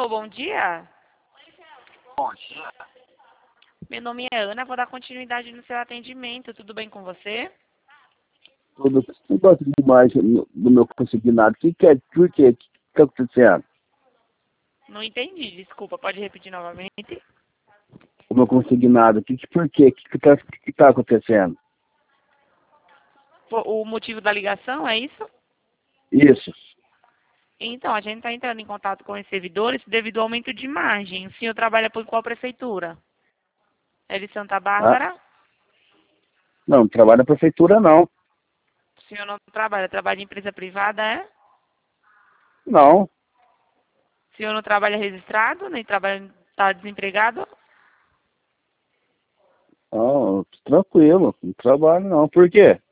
Alô, bom dia. Bom dia. Meu nome é Ana, vou dar continuidade no seu atendimento. Tudo bem com você? Tudo não gosto demais do meu consignado. Por quê? O que está acontecendo? Não entendi, desculpa. Pode repetir novamente? O meu consignado. Por quê? O que está acontecendo? O motivo da ligação é isso? Isso. Então, a gente está entrando em contato com os servidores devido ao aumento de margem. O senhor trabalha por qual prefeitura? É de Santa Ah, Bárbara? não trabalho na prefeitura, não. O senhor não trabalha, trabalha em empresa privada, é? Não. O senhor não trabalha registrado, nem trabalha, está desempregado? Não, tranquilo. Não trabalho, não. Por quê?